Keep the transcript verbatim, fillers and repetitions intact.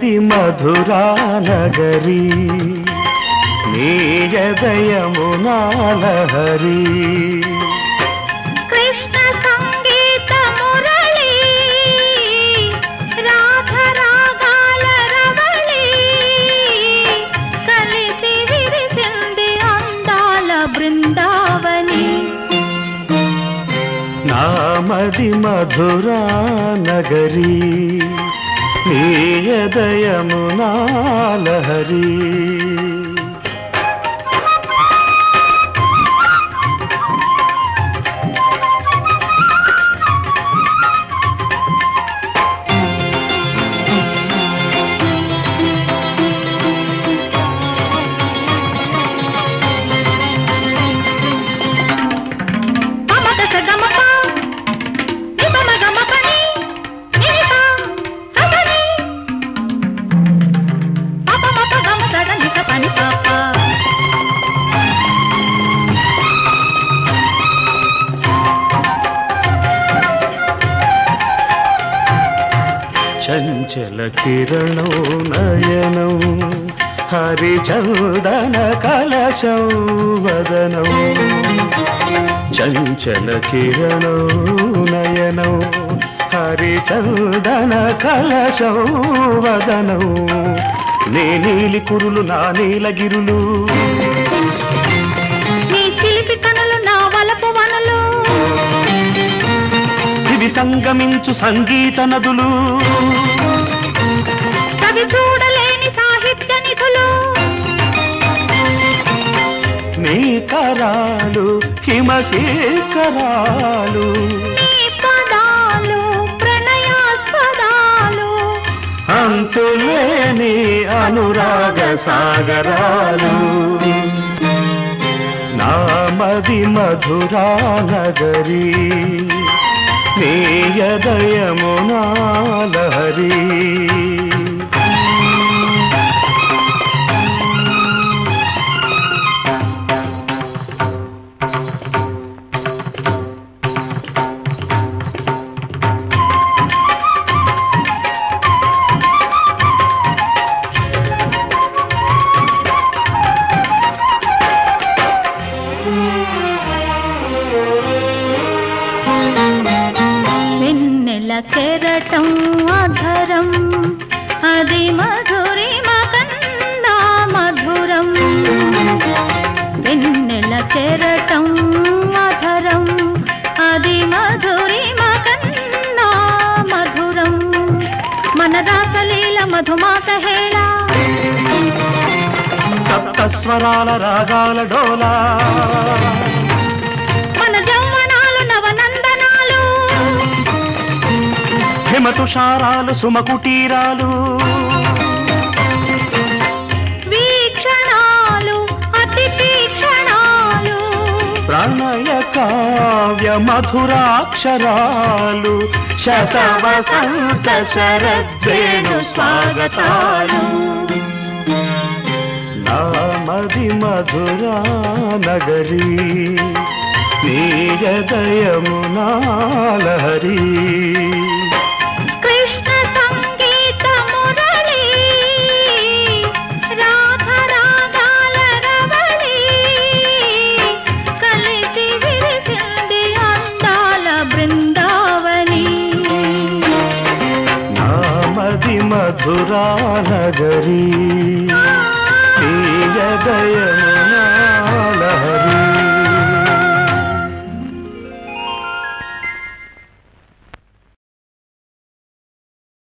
మది మధురా నగరీ నీయదయమునా లహరీ కృష్ణ సంగీత మురళి రాధ రాగాల రవళి కలిసి విరిసింది అందాల బృందావని నా మది మధురా నగరీ నీయదయమునా లహరీ చంచల కిరణో నయనం హరిచందన కలశం వదనం చంచల కిరణో నయనం హరిచందన కలశం వదనం నే నీలి కురులు నా నీలగిరులు నీ చిలిపి కనులు నా వలపు వనలు ఇవి సంగమించు సంగీత నదులు కవి చూడలేని సాహిత్య నిధులు నీ కరాలు హిమశేఖరాలు నీ పదాలు ప్రణయాస్పదాలు అంతులేని అనురాగ సాగరాలు నా మది మధురా నగరీ నీయదయమునా లహరీ కెరటం అధరం అది మధురిమ కన్నా మధురం వెన్నెల కెరటం అధరం అది మధురిమ కన్నా మధురం మన రాసలీల మధుమాస హేళ సప్తస్వరాల రాగాల డోలా హిమతుషారాలు సుమకుటీరాలు వీక్షణాలు అతి తీక్షణాలు ప్రణయ కావ్య మధురాక్షరాలు శత వసంత శరద్వేణు స్వాగతాలు నా మది మధురా నగరీ నీయదయమునా లహరీ మధురా నగరీ నీయదయమునా